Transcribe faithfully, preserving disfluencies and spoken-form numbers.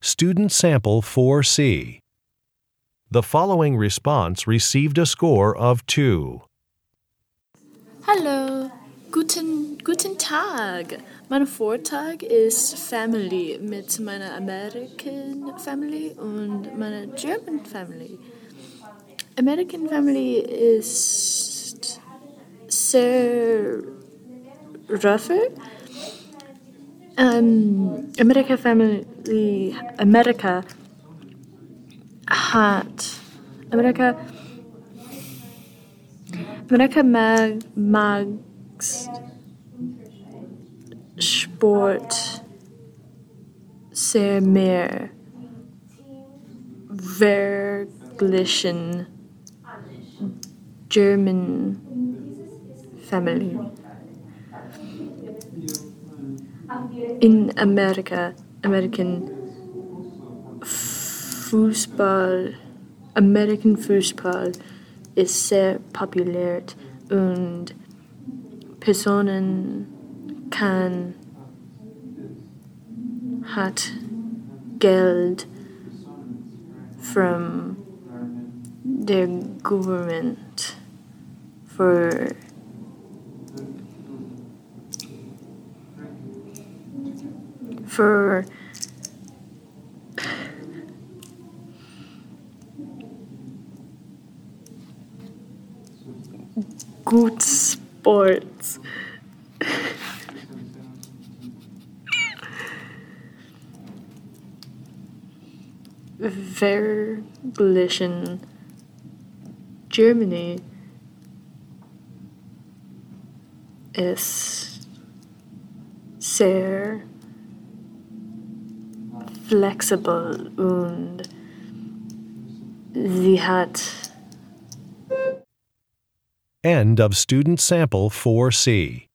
Student Sample four C. The following response received a score of two. Hallo, guten, guten Tag. Mein Vortag ist Family mit meiner American Family und meiner German Family. American Family ist sehr rougher. Um, America Family, America hat, America, America mag, magst Sport sehr mehr verglichen German Family. In Amerika, American Fußball, American Fußball ist sehr populär und Personen kann hat Geld from their government for for good sports. Verglichen Germany ist sehr flexibel und sie hat End of Student Sample four C.